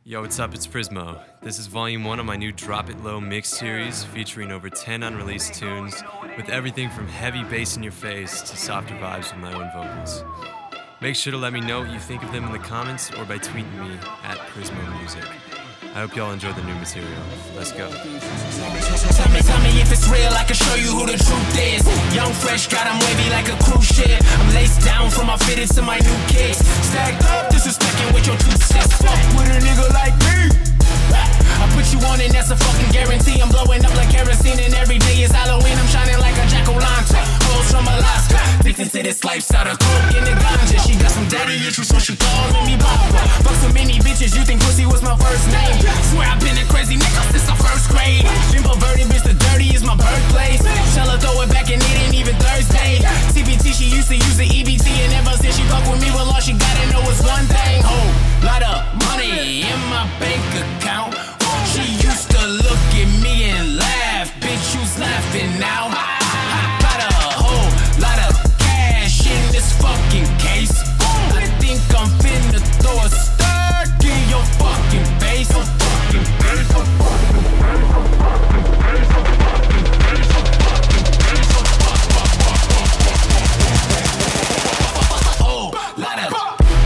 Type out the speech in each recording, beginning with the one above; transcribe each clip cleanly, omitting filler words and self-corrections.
Yo, what's up? It's Prismo. This is volume 1 of my new Drop It Low mix series featuring over 10 unreleased tunes with everything from heavy bass in your face to softer vibes with my own vocals. Make sure to let me know what you think of them in the comments or by tweeting me at Prismo Music. I hope y'all enjoy the new material. Let's go. Tell me if it's real, I can show you who the truth is. Young, fresh, got 'em wavy like a cruise ship. I'm laced down from my fitteds to my new kicks. Stacked up, disrespecting with your 2-6. Fuck with a nigga like me. I put you on and that's a fucking guarantee. I'm blowing up like kerosene and every day is Halloween. I'm shining like a jack-o'-lantern. Hoes from Alaska, addicted to this lifestyle. The coke and the ganja. She got some daddy issues, so she calling me Papa. Fuck so many bitches, you think pussy was my first name? Swear I've been a crazy nigga since the first grade. Been perverted, bitch, the dirty is my birthplace. Tell her throw it back and it ain't even Thursday. CBT, she used to use the EBT, and ever since she fuck with me, well all she gotta know is one thing. Oh, lot of money in my bank account. She used to look at me and laugh. Bitch, you's laughing now. Got a whole lot of cash in this fucking case. I think I'm finna throw a stack in your fucking face. Oh, lot of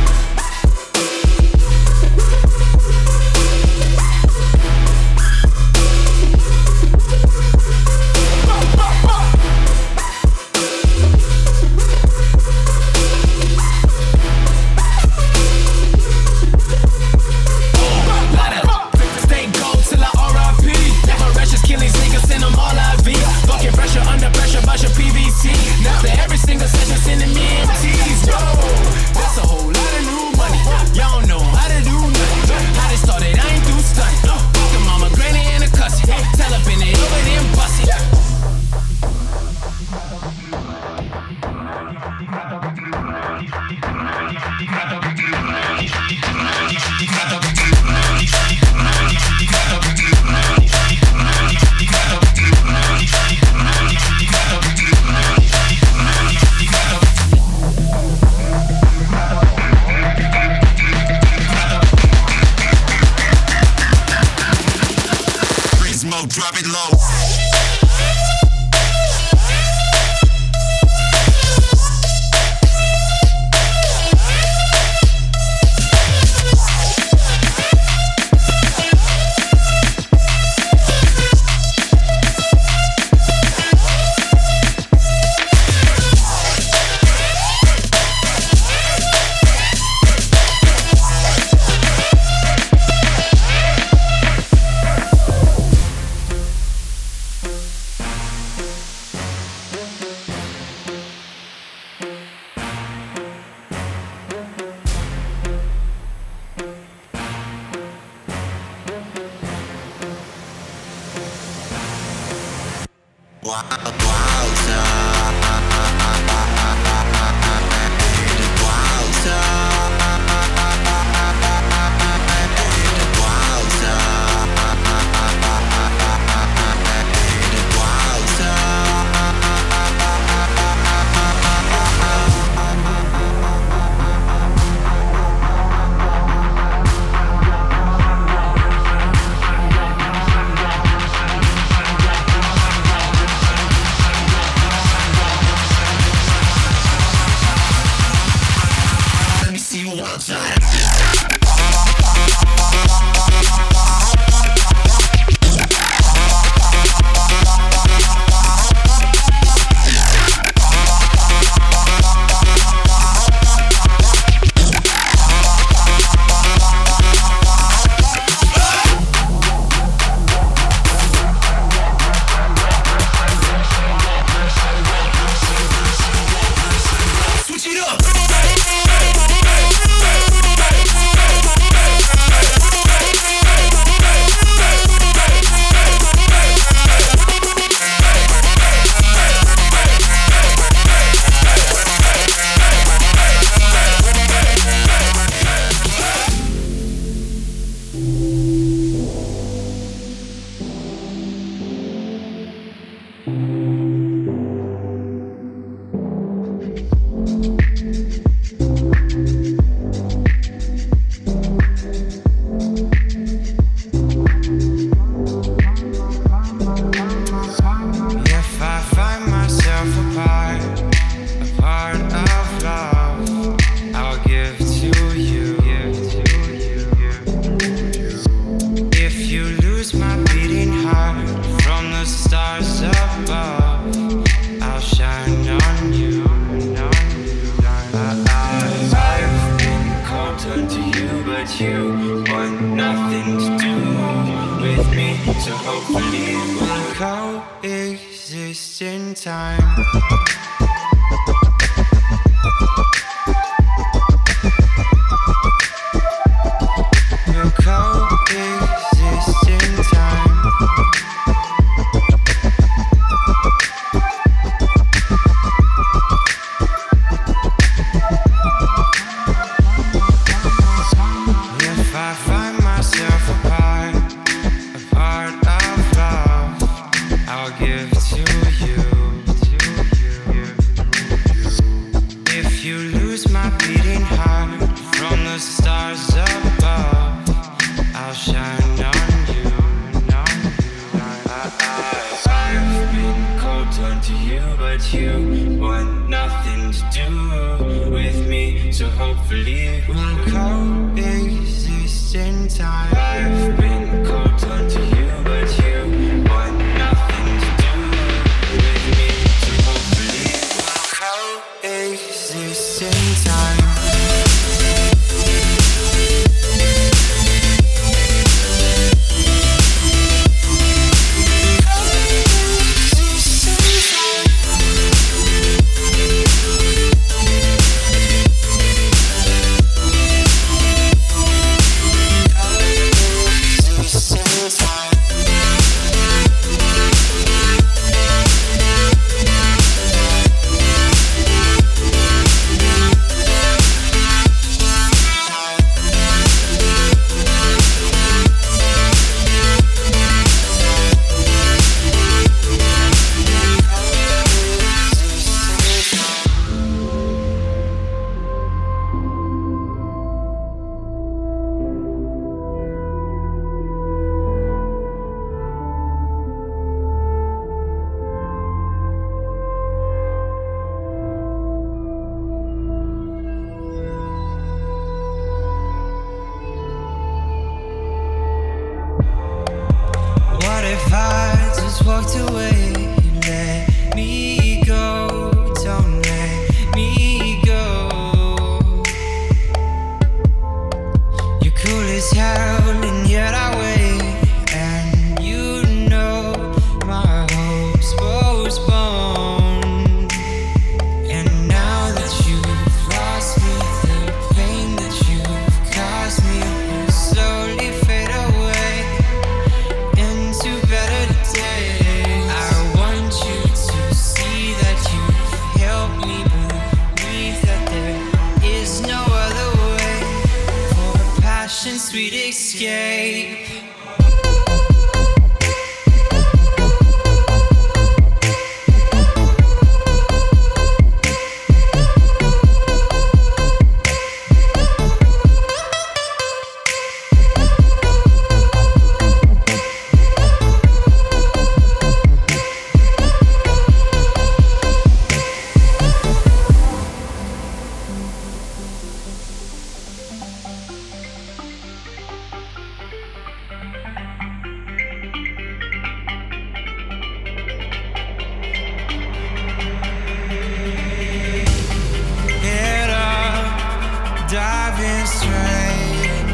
drop it low. want nothing to do with me, so hopefully we'll coexist in time. We'll coexist in time. If I find myself a part of love, I'll give to you. If you lose my beating heart from the stars above, I'll shine on you. I've been cold onto you, but you want nothing to do with me, so hopefully we'll coexist in time. I've been cold onto you, but you want nothing to do with me, so hopefully we'll coexist in time. What if I just walked away? Let me go, don't let me go. You're cool as hell and yet I wait, and you know my hopes postponed. And now that you've lost me, the pain that you've caused me will slowly fade away into better days. I want you to see that you helped me believe that there is no other way for a passion sweet escape. Head up, diving straight.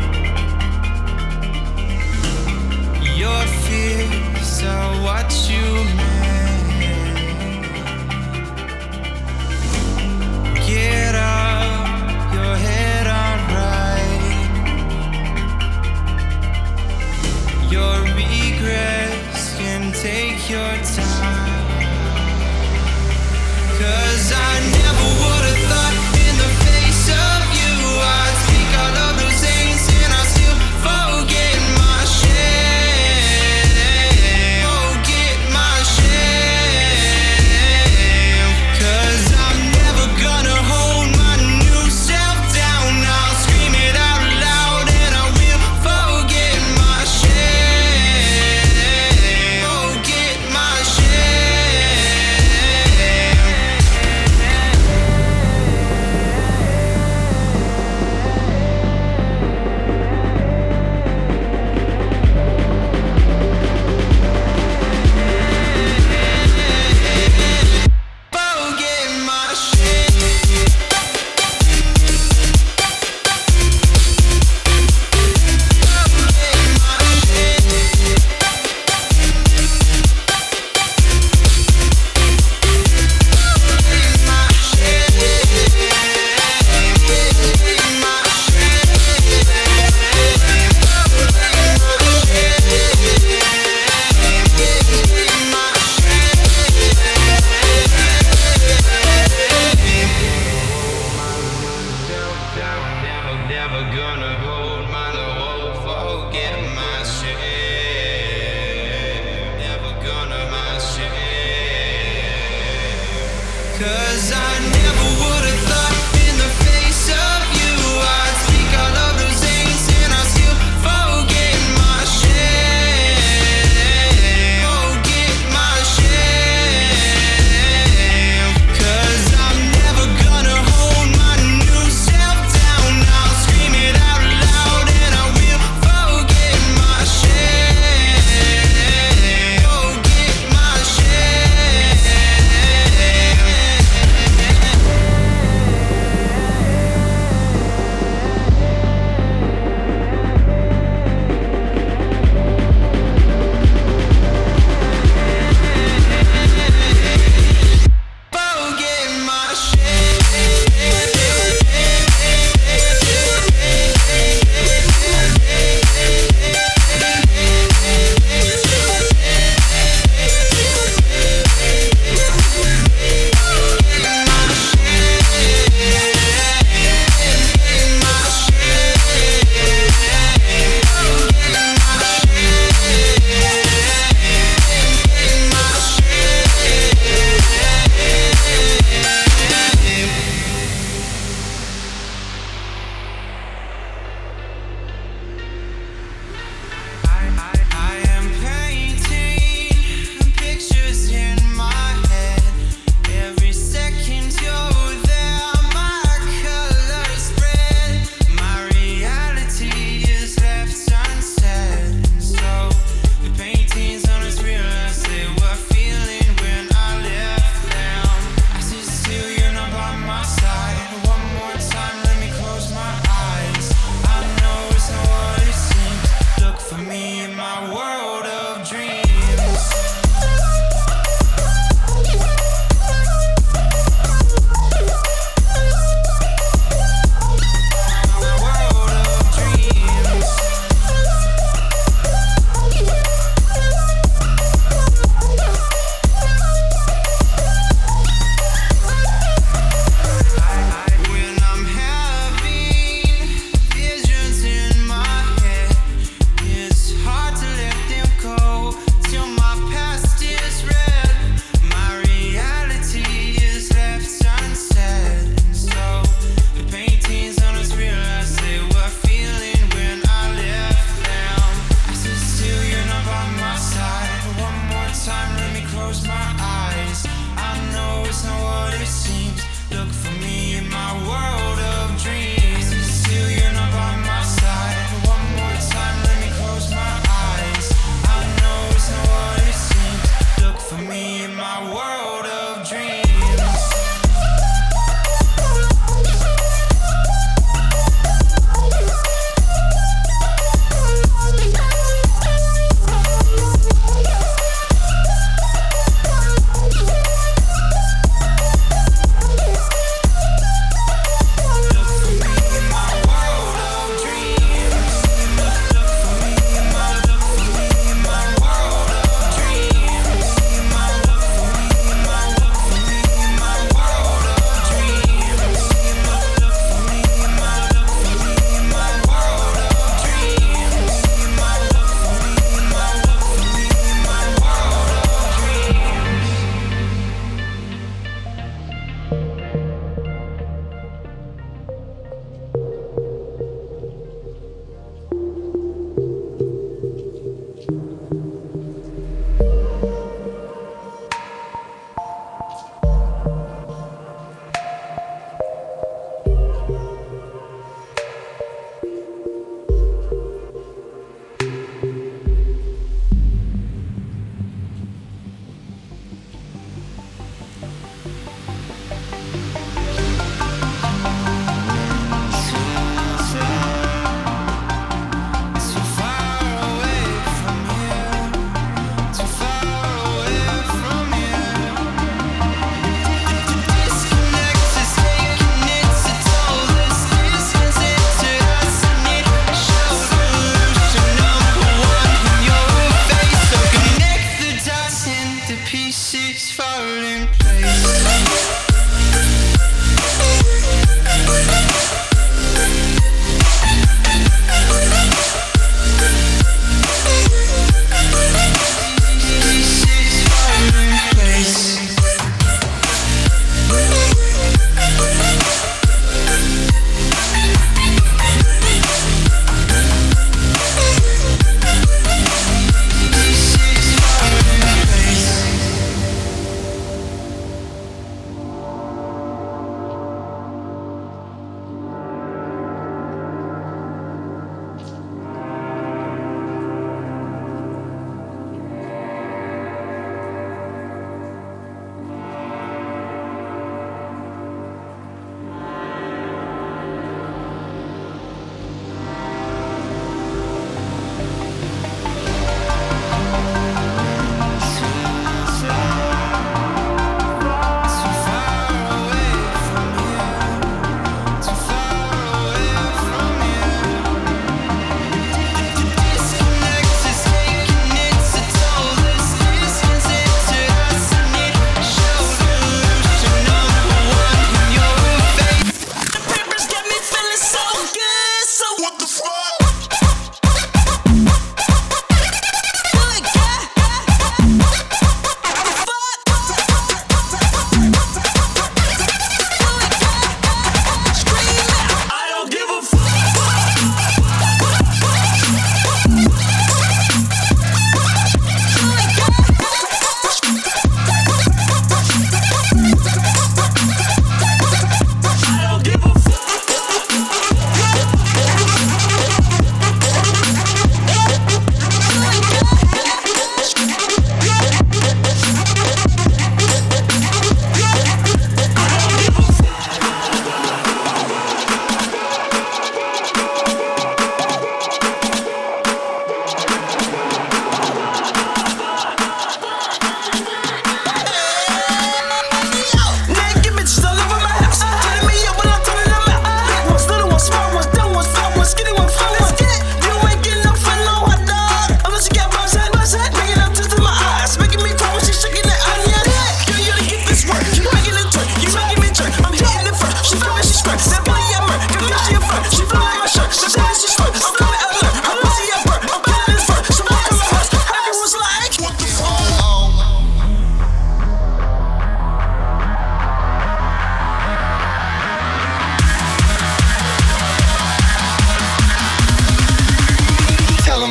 Your fears are what you made. Get up, your head on right. Your regrets can take your time. 'Cause I never would've thought in the face of you I'd speak all of those things and I still forget my shame. Forget my shame. 'Cause I'm never gonna hold my new self down. I'll scream it out loud and I will forget my shame. Forget my shame. 'Cause I never would've thought in the face of you I'd speak all of those things and I still forget my shame. Forget my shame. 'Cause I'm never gonna hold my new self down. I'll scream it out loud and I will forget my shame. Forget my shame.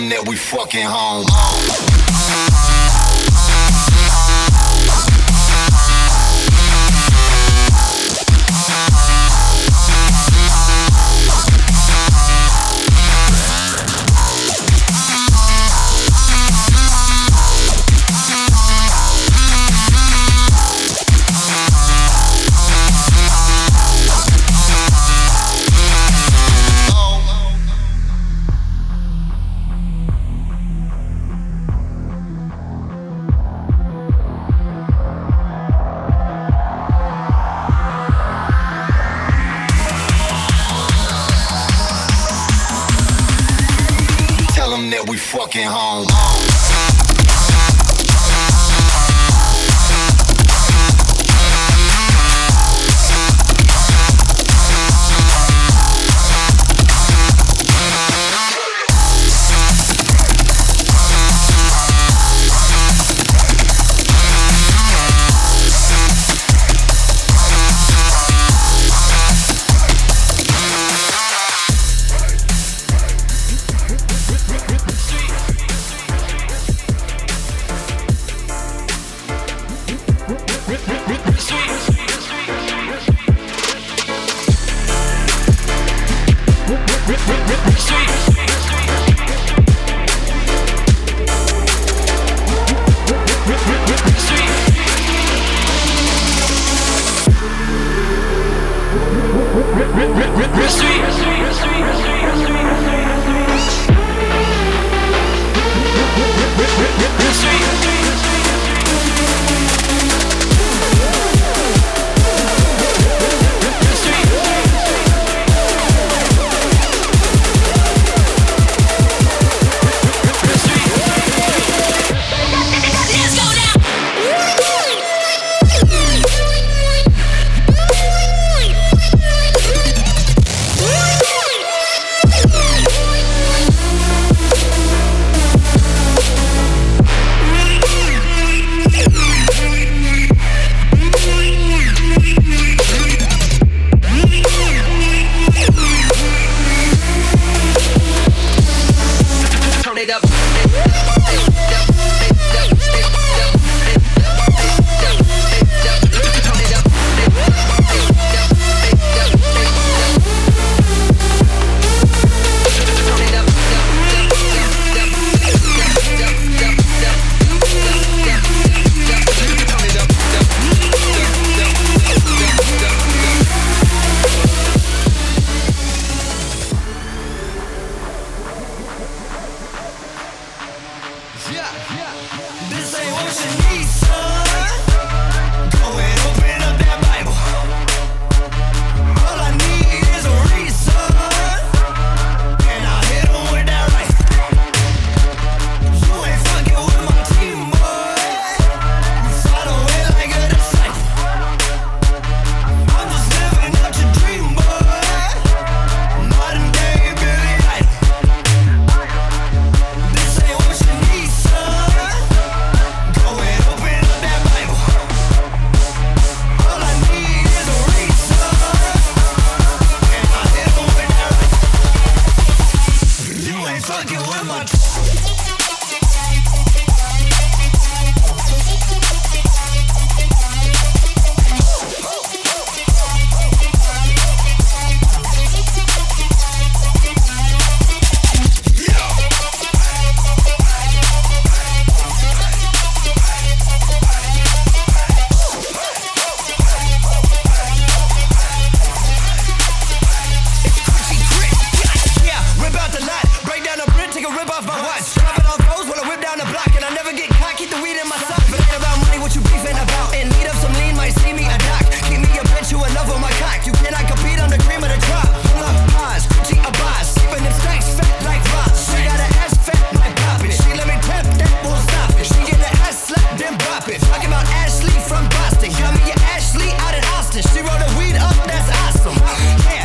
them that we fucking home. That we fucking home.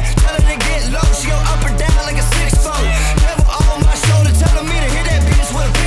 With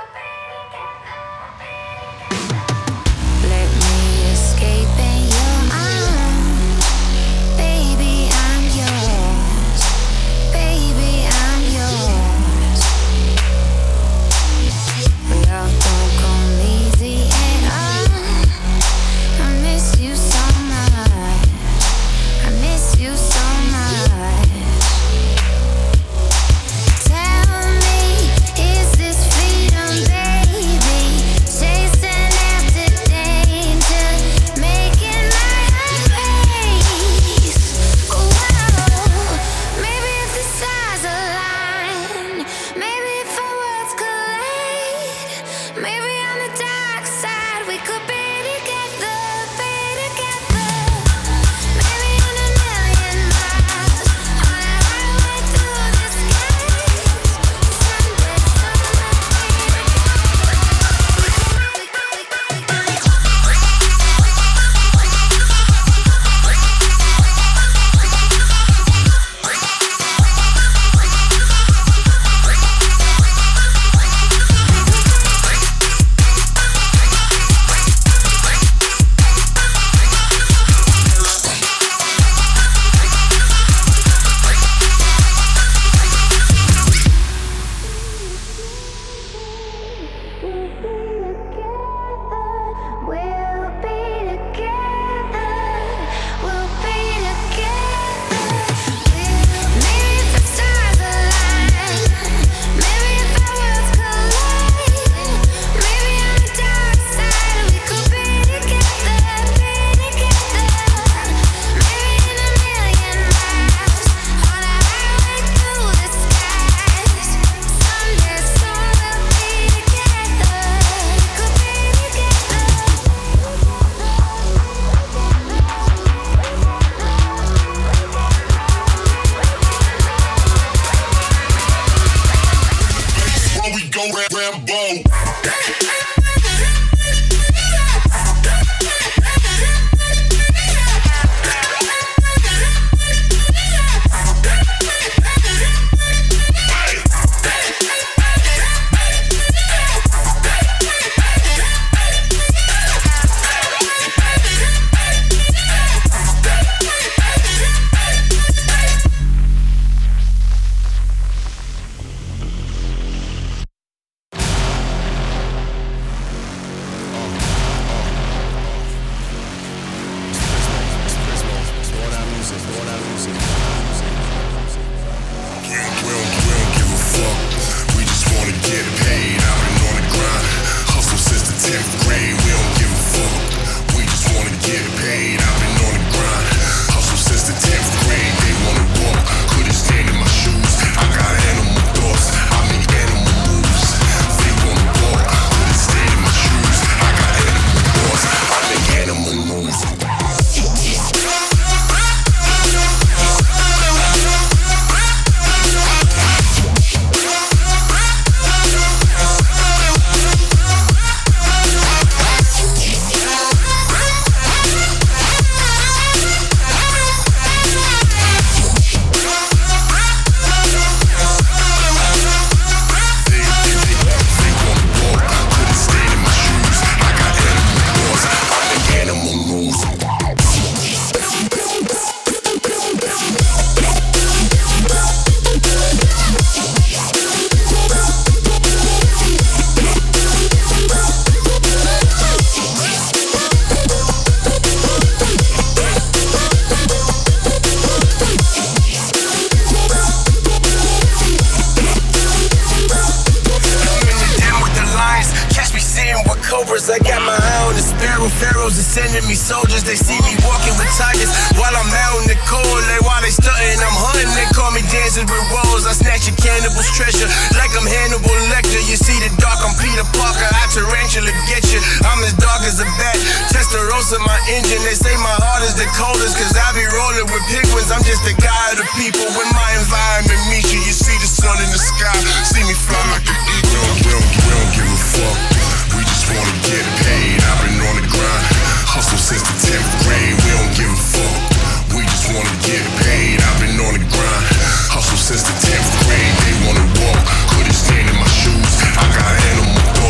I got my eye on the sparrow. Pharaohs are sending me soldiers. They see me walking with tigers while I'm out in the cold. Like while they stunting, I'm hunting. They call me dancing with wolves. I snatch a cannibal's treasure like I'm Hannibal Lecter. You see the dark, I'm Peter Parker. I tarantula get you. I'm as dark as a bat. Testarossa my engine. They say my heart is the coldest, cause I be rolling with penguins. I'm just the guy of the people. When my environment meets you, you see the sun in the sky. See me fly like an eagle. We don't give a fuck. We just wanna get paid. I've been on the grind, hustle since the 10th grade. We don't give a fuck. We just wanna get paid. I've been on the grind, hustle since the 10th grade. They wanna walk, couldn't stand in my shoes. I got animal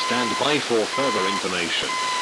Stand by for further information.